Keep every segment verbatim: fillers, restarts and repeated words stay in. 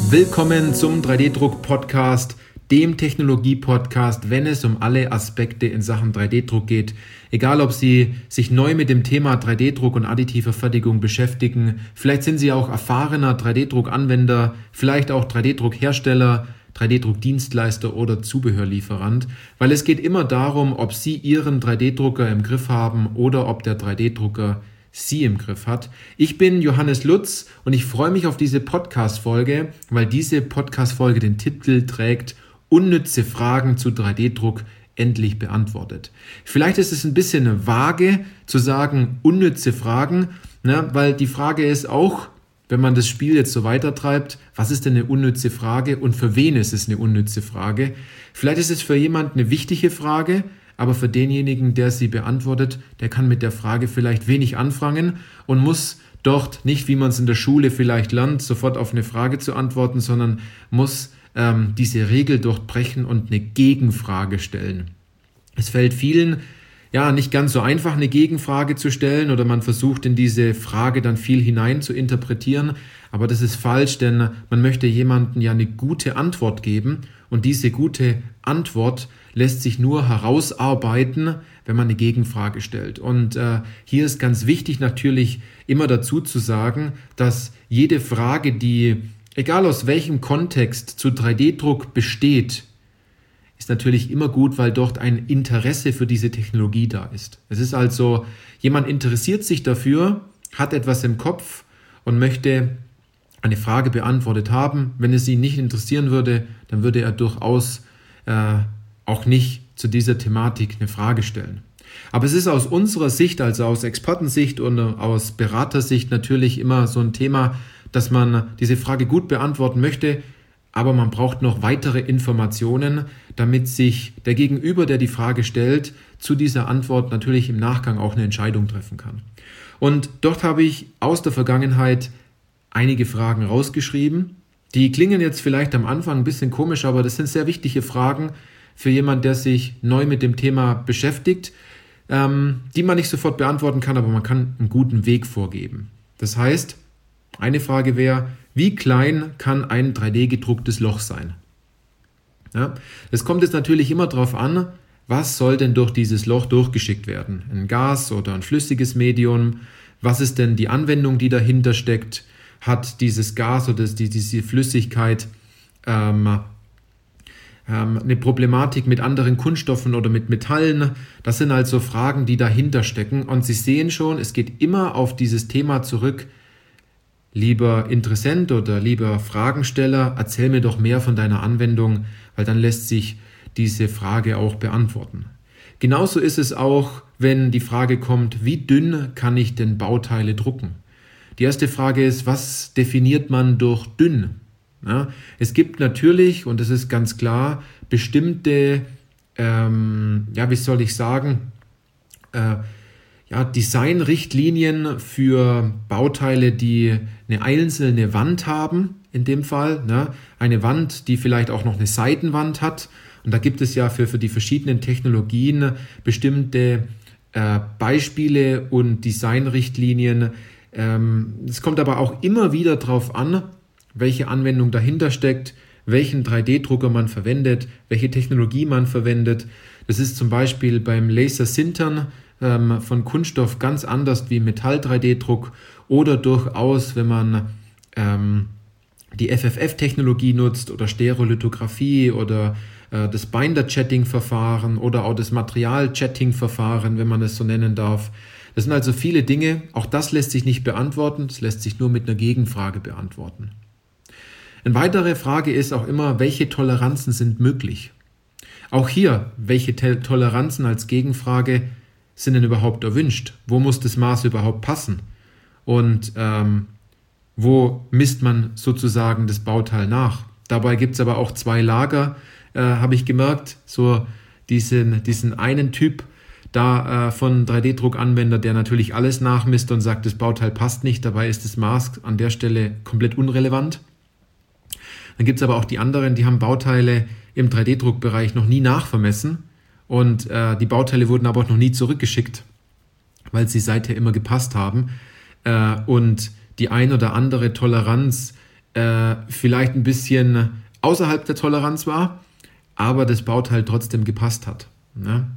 Willkommen zum drei D-Druck-Podcast, dem Technologie-Podcast, wenn es um alle Aspekte in Sachen drei D-Druck geht. Egal, ob Sie sich neu mit dem Thema drei D-Druck und additiver Fertigung beschäftigen, vielleicht sind Sie auch erfahrener drei D-Druck-Anwender, vielleicht auch drei D-Druck-Hersteller, drei D-Druck-Dienstleister oder Zubehörlieferant, weil es geht immer darum, ob Sie Ihren drei D-Drucker im Griff haben oder ob der drei D-Drucker Sie im Griff hat. Ich bin Johannes Lutz und ich freue mich auf diese Podcast-Folge, weil diese Podcast-Folge den Titel trägt Unnütze Fragen zu drei D-Druck endlich beantwortet. Vielleicht ist es ein bisschen vage zu sagen unnütze Fragen, ne, weil die Frage ist auch, wenn man das Spiel jetzt so weitertreibt, was ist denn eine unnütze Frage und für wen ist es eine unnütze Frage? Vielleicht ist es für jemanden eine wichtige Frage, aber für denjenigen, der sie beantwortet, der kann mit der Frage vielleicht wenig anfangen und muss dort nicht, wie man es in der Schule vielleicht lernt, sofort auf eine Frage zu antworten, sondern muss ähm, diese Regel durchbrechen und eine Gegenfrage stellen. Es fällt vielen ja nicht ganz so einfach, eine Gegenfrage zu stellen oder man versucht in diese Frage dann viel hinein zu interpretieren, aber das ist falsch, denn man möchte jemandem ja eine gute Antwort geben und diese gute Antwort lässt sich nur herausarbeiten, wenn man eine Gegenfrage stellt. Und äh, hier ist ganz wichtig natürlich immer dazu zu sagen, dass jede Frage, die, egal aus welchem Kontext, zu drei D-Druck besteht, ist natürlich immer gut, weil dort ein Interesse für diese Technologie da ist. Es ist also, jemand interessiert sich dafür, hat etwas im Kopf und möchte eine Frage beantwortet haben. Wenn es ihn nicht interessieren würde, dann würde er durchaus äh, auch nicht zu dieser Thematik eine Frage stellen. Aber es ist aus unserer Sicht, also aus Expertensicht und aus Beratersicht natürlich immer so ein Thema, dass man diese Frage gut beantworten möchte, aber man braucht noch weitere Informationen, damit sich der Gegenüber, der die Frage stellt, zu dieser Antwort natürlich im Nachgang auch eine Entscheidung treffen kann. Und dort habe ich aus der Vergangenheit einige Fragen rausgeschrieben. Die klingen jetzt vielleicht am Anfang ein bisschen komisch, aber das sind sehr wichtige Fragen für jemanden, der sich neu mit dem Thema beschäftigt, ähm, die man nicht sofort beantworten kann, aber man kann einen guten Weg vorgeben. Das heißt, eine Frage wäre, wie klein kann ein drei D gedrucktes Loch sein? Ja, es kommt jetzt natürlich immer darauf an, was soll denn durch dieses Loch durchgeschickt werden? Ein Gas oder ein flüssiges Medium? Was ist denn die Anwendung, die dahinter steckt? Hat dieses Gas oder diese Flüssigkeit ähm, ähm, eine Problematik mit anderen Kunststoffen oder mit Metallen? Das sind also Fragen, die dahinter stecken. Und Sie sehen schon, es geht immer auf dieses Thema zurück. Lieber Interessent oder lieber Fragensteller, erzähl mir doch mehr von deiner Anwendung, weil dann lässt sich diese Frage auch beantworten. Genauso ist es auch, wenn die Frage kommt, wie dünn kann ich denn Bauteile drucken? Die erste Frage ist, was definiert man durch dünn? Ja, es gibt natürlich, und das ist ganz klar, bestimmte, ähm, ja, wie soll ich sagen, äh, ja, Designrichtlinien für Bauteile, die eine einzelne Wand haben, in dem Fall, ne? Eine Wand, die vielleicht auch noch eine Seitenwand hat. Und da gibt es ja für, für die verschiedenen Technologien bestimmte äh, Beispiele und Designrichtlinien. Ähm, es kommt aber auch immer wieder darauf an, welche Anwendung dahinter steckt, welchen drei D Drucker man verwendet, welche Technologie man verwendet. Das ist zum Beispiel beim Laser-Sintern ähm, von Kunststoff ganz anders wie Metall drei D Druck oder durchaus, wenn man ähm, die F F F-Technologie nutzt oder Stereolithografie oder äh, das Binder-Chatting-Verfahren oder auch das Material-Chatting-Verfahren, wenn man es so nennen darf. Das sind also viele Dinge, auch das lässt sich nicht beantworten, das lässt sich nur mit einer Gegenfrage beantworten. Eine weitere Frage ist auch immer, welche Toleranzen sind möglich? Auch hier, welche Toleranzen als Gegenfrage sind denn überhaupt erwünscht? Wo muss das Maß überhaupt passen? Und ähm, wo misst man sozusagen das Bauteil nach? Dabei gibt es aber auch zwei Lager, äh, habe ich gemerkt, so diesen, diesen einen Typ da äh, von drei D Druck-Anwender, der natürlich alles nachmisst und sagt, das Bauteil passt nicht, dabei ist das Maß an der Stelle komplett unrelevant. Dann gibt es aber auch die anderen, die haben Bauteile im drei D Druck-Bereich noch nie nachvermessen und äh, die Bauteile wurden aber auch noch nie zurückgeschickt, weil sie seither immer gepasst haben. Äh, und die ein oder andere Toleranz äh, vielleicht ein bisschen außerhalb der Toleranz war, aber das Bauteil trotzdem gepasst hat. Ne?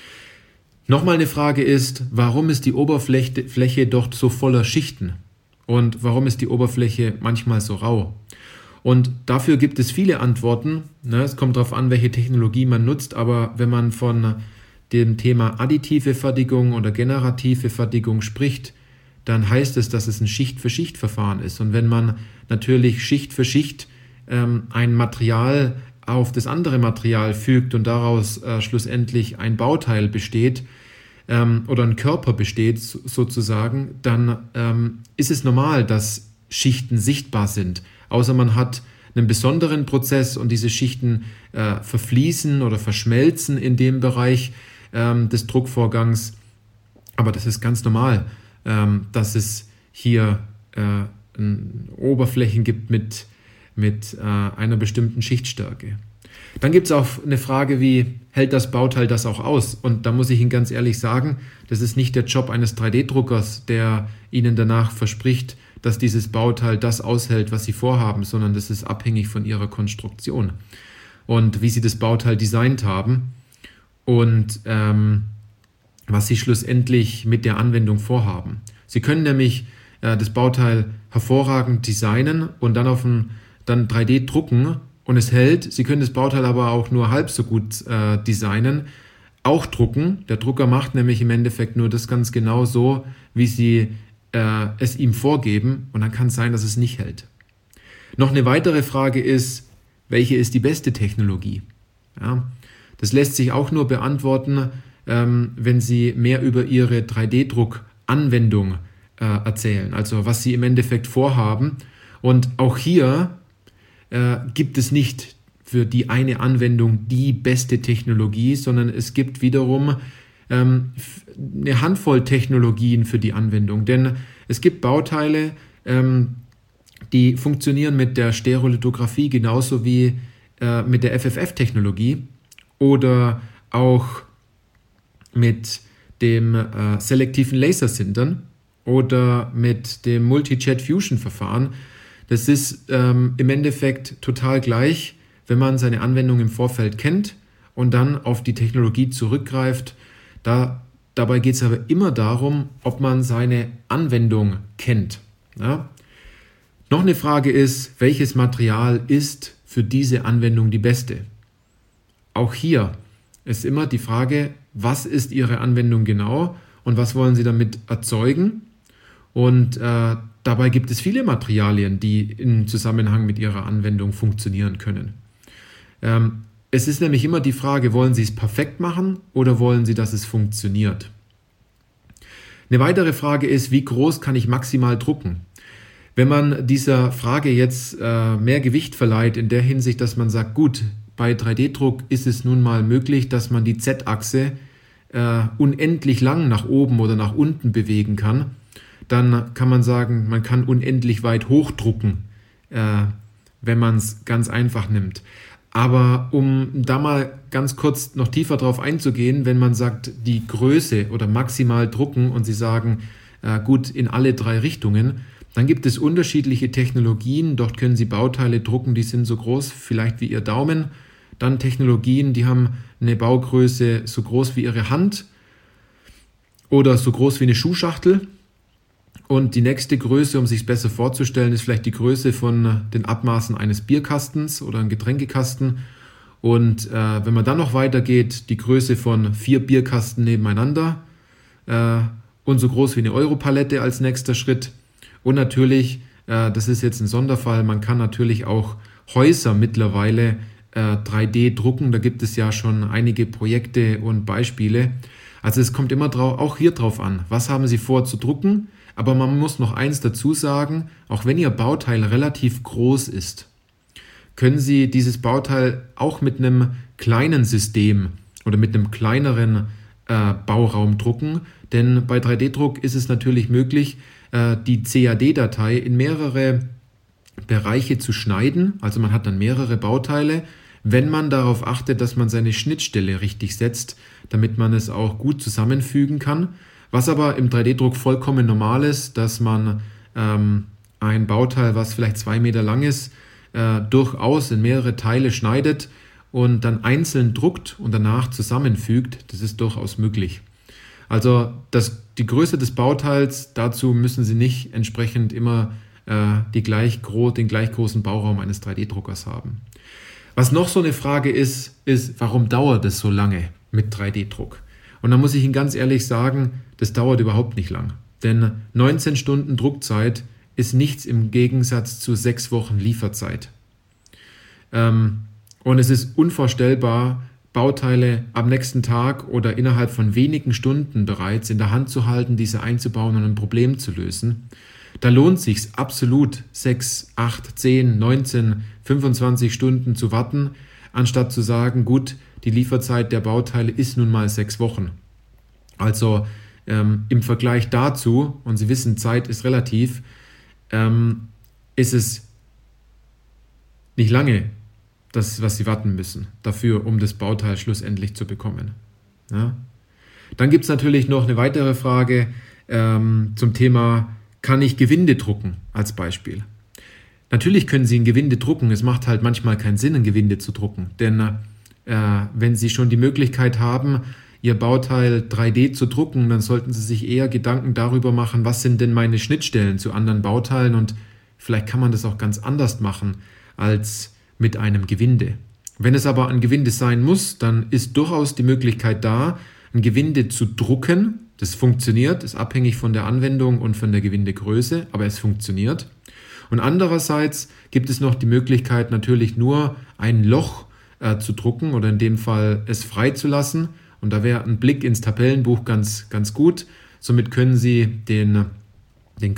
Nochmal eine Frage ist, warum ist die Oberfläche Fläche dort so voller Schichten? Und warum ist die Oberfläche manchmal so rau? Und dafür gibt es viele Antworten. Ne? Es kommt darauf an, welche Technologie man nutzt, aber wenn man von dem Thema additive Fertigung oder generative Fertigung spricht, dann heißt es, dass es ein Schicht-für-Schicht-Verfahren ist. Und wenn man natürlich Schicht für Schicht ähm, ein Material auf das andere Material fügt und daraus äh, schlussendlich ein Bauteil besteht ähm, oder ein Körper besteht so, sozusagen, dann ähm, ist es normal, dass Schichten sichtbar sind. Außer man hat einen besonderen Prozess und diese Schichten äh, verfließen oder verschmelzen in dem Bereich ähm, des Druckvorgangs. Aber das ist ganz normal, ähm, dass es hier äh, Oberflächen gibt mit mit äh, einer bestimmten Schichtstärke. Dann gibt es auch eine Frage wie, hält das Bauteil das auch aus? Und da muss ich Ihnen ganz ehrlich sagen, das ist nicht der Job eines drei D-Druckers, der Ihnen danach verspricht, dass dieses Bauteil das aushält, was Sie vorhaben, sondern das ist abhängig von Ihrer Konstruktion und wie Sie das Bauteil designt haben und ähm, was Sie schlussendlich mit der Anwendung vorhaben. Sie können nämlich äh, das Bauteil hervorragend designen und dann auf ein dann drei D drucken und es hält. Sie können das Bauteil aber auch nur halb so gut äh, designen, auch drucken. Der Drucker macht nämlich im Endeffekt nur das ganz genau so, wie Sie äh, es ihm vorgeben und dann kann es sein, dass es nicht hält. Noch eine weitere Frage ist, welche ist die beste Technologie? Ja, das lässt sich auch nur beantworten, ähm, wenn Sie mehr über Ihre drei D Druck-Anwendung äh, erzählen, also was Sie im Endeffekt vorhaben. Und auch hier äh, gibt es nicht für die eine Anwendung die beste Technologie, sondern es gibt wiederum ähm, eine Handvoll Technologien für die Anwendung. Denn es gibt Bauteile, ähm, die funktionieren mit der Stereolithografie genauso wie äh, mit der F F F-Technologie oder auch mit dem äh, selektiven Lasersintern oder mit dem Multi-Jet-Fusion-Verfahren. Das ist ähm, im Endeffekt total gleich, wenn man seine Anwendung im Vorfeld kennt und dann auf die Technologie zurückgreift. Da, dabei geht es aber immer darum, ob man seine Anwendung kennt. Ja? Noch eine Frage ist, welches Material ist für diese Anwendung die beste? Auch hier ist immer die Frage, was ist Ihre Anwendung genau und was wollen Sie damit erzeugen? Und äh, dabei gibt es viele Materialien, die im Zusammenhang mit Ihrer Anwendung funktionieren können. Ähm, es ist nämlich immer die Frage, wollen Sie es perfekt machen oder wollen Sie, dass es funktioniert? Eine weitere Frage ist, wie groß kann ich maximal drucken? Wenn man dieser Frage jetzt äh, mehr Gewicht verleiht, in der Hinsicht, dass man sagt, gut, bei drei D Druck ist es nun mal möglich, dass man die Z-Achse äh, unendlich lang nach oben oder nach unten bewegen kann, dann kann man sagen, man kann unendlich weit hochdrucken, äh, wenn man es ganz einfach nimmt. Aber um da mal ganz kurz noch tiefer drauf einzugehen, wenn man sagt, die Größe oder maximal drucken und Sie sagen, äh, gut, in alle drei Richtungen, dann gibt es unterschiedliche Technologien. Dort können Sie Bauteile drucken, die sind so groß, vielleicht wie Ihr Daumen. Dann Technologien, die haben eine Baugröße so groß wie Ihre Hand oder so groß wie eine Schuhschachtel. Und die nächste Größe, um sich es besser vorzustellen, ist vielleicht die Größe von den Abmaßen eines Bierkastens oder einem Getränkekasten. Und äh, wenn man dann noch weitergeht, die Größe von vier Bierkasten nebeneinander äh, und so groß wie eine Europalette als nächster Schritt. Und natürlich, äh, das ist jetzt ein Sonderfall, man kann natürlich auch Häuser mittlerweile äh, drei D drucken. Da gibt es ja schon einige Projekte und Beispiele. Also es kommt immer drauf, auch hier drauf an, was haben Sie vor zu drucken? Aber man muss noch eins dazu sagen, auch wenn Ihr Bauteil relativ groß ist, können Sie dieses Bauteil auch mit einem kleinen System oder mit einem kleineren äh, Bauraum drucken. Denn bei drei D Druck ist es natürlich möglich, äh, die C A D-Datei in mehrere Bereiche zu schneiden. Also man hat dann mehrere Bauteile, wenn man darauf achtet, dass man seine Schnittstelle richtig setzt, damit man es auch gut zusammenfügen kann. Was aber im drei D Druck vollkommen normal ist, dass man ähm, ein Bauteil, was vielleicht zwei Meter lang ist, äh, durchaus in mehrere Teile schneidet und dann einzeln druckt und danach zusammenfügt. Das ist durchaus möglich. Also das, die Größe des Bauteils, dazu müssen Sie nicht entsprechend immer äh, die gleich gro- den gleich großen Bauraum eines drei D Druckers haben. Was noch so eine Frage ist, ist, warum dauert es so lange mit drei D Druck? Und da muss ich Ihnen ganz ehrlich sagen, das dauert überhaupt nicht lang. Denn neunzehn Stunden Druckzeit ist nichts im Gegensatz zu sechs Wochen Lieferzeit. Ähm, und es ist unvorstellbar, Bauteile am nächsten Tag oder innerhalb von wenigen Stunden bereits in der Hand zu halten, diese einzubauen und ein Problem zu lösen. Da lohnt es sich absolut, sechs, acht, zehn, neunzehn, fünfundzwanzig Stunden zu warten, anstatt zu sagen, gut, die Lieferzeit der Bauteile ist nun mal sechs Wochen. Also ähm, im Vergleich dazu, und Sie wissen, Zeit ist relativ, ähm, ist es nicht lange, das, was Sie warten müssen, dafür, um das Bauteil schlussendlich zu bekommen. Ja? Dann gibt es natürlich noch eine weitere Frage ähm, zum Thema, kann ich Gewinde drucken als Beispiel? Natürlich können Sie ein Gewinde drucken, es macht halt manchmal keinen Sinn, ein Gewinde zu drucken, denn äh, wenn Sie schon die Möglichkeit haben, Ihr Bauteil drei D zu drucken, dann sollten Sie sich eher Gedanken darüber machen, was sind denn meine Schnittstellen zu anderen Bauteilen, und vielleicht kann man das auch ganz anders machen als mit einem Gewinde. Wenn es aber ein Gewinde sein muss, dann ist durchaus die Möglichkeit da, ein Gewinde zu drucken. Das funktioniert, ist abhängig von der Anwendung und von der Gewindegröße, aber es funktioniert. Und andererseits gibt es noch die Möglichkeit, natürlich nur ein Loch äh, zu drucken oder in dem Fall es freizulassen. Und da wäre ein Blick ins Tabellenbuch ganz, ganz gut. Somit können Sie den, den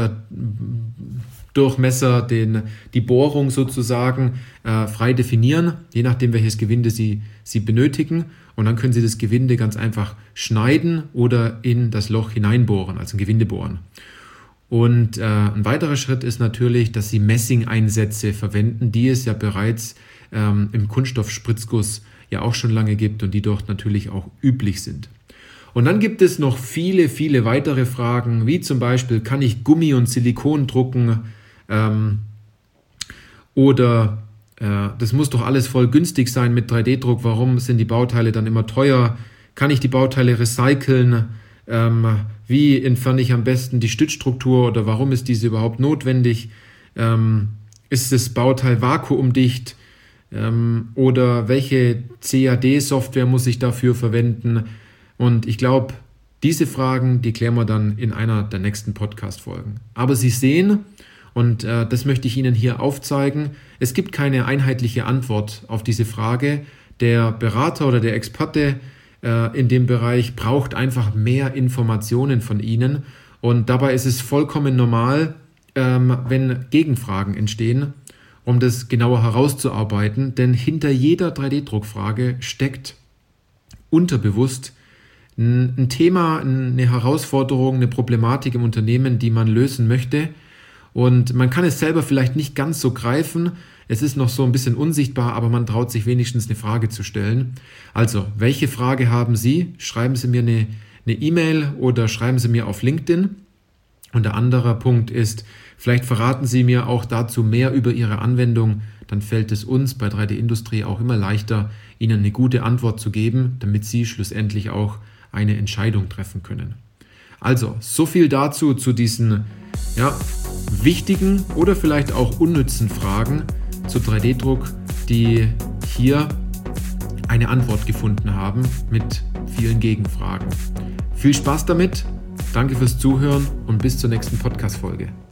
Kanndurchmesser, den, die Bohrung sozusagen äh, frei definieren, je nachdem, welches Gewinde Sie, Sie benötigen. Und dann können Sie das Gewinde ganz einfach schneiden oder in das Loch hineinbohren, also ein Gewinde bohren. Und äh, ein weiterer Schritt ist natürlich, dass Sie Messingeinsätze verwenden, die es ja bereits ähm, im Kunststoffspritzguss ja auch schon lange gibt und die dort natürlich auch üblich sind. Und dann gibt es noch viele, viele weitere Fragen, wie zum Beispiel, kann ich Gummi und Silikon drucken? Ähm, oder äh, das muss doch alles voll günstig sein mit drei D Druck, warum sind die Bauteile dann immer teuer? Kann ich die Bauteile recyceln? Ähm, wie entferne ich am besten die Stützstruktur oder warum ist diese überhaupt notwendig? Ähm, ist das Bauteil vakuumdicht? Oder welche C A D-Software muss ich dafür verwenden? Und ich glaube, diese Fragen, die klären wir dann in einer der nächsten Podcast-Folgen. Aber Sie sehen, und äh, das möchte ich Ihnen hier aufzeigen, es gibt keine einheitliche Antwort auf diese Frage. Der Berater oder der Experte äh, in dem Bereich braucht einfach mehr Informationen von Ihnen. Und dabei ist es vollkommen normal, ähm, wenn Gegenfragen entstehen, um das genauer herauszuarbeiten, denn hinter jeder drei D Druckfrage steckt unterbewusst ein Thema, eine Herausforderung, eine Problematik im Unternehmen, die man lösen möchte, und man kann es selber vielleicht nicht ganz so greifen, es ist noch so ein bisschen unsichtbar, aber man traut sich wenigstens eine Frage zu stellen. Also, welche Frage haben Sie? Schreiben Sie mir eine eine E-Mail oder schreiben Sie mir auf LinkedIn. Und der andere Punkt ist, vielleicht verraten Sie mir auch dazu mehr über Ihre Anwendung, dann fällt es uns bei drei D Industrie auch immer leichter, Ihnen eine gute Antwort zu geben, damit Sie schlussendlich auch eine Entscheidung treffen können. Also, so viel dazu zu diesen ja, wichtigen oder vielleicht auch unnützen Fragen zu drei D Druck, die hier eine Antwort gefunden haben mit vielen Gegenfragen. Viel Spaß damit! Danke fürs Zuhören und bis zur nächsten Podcast-Folge.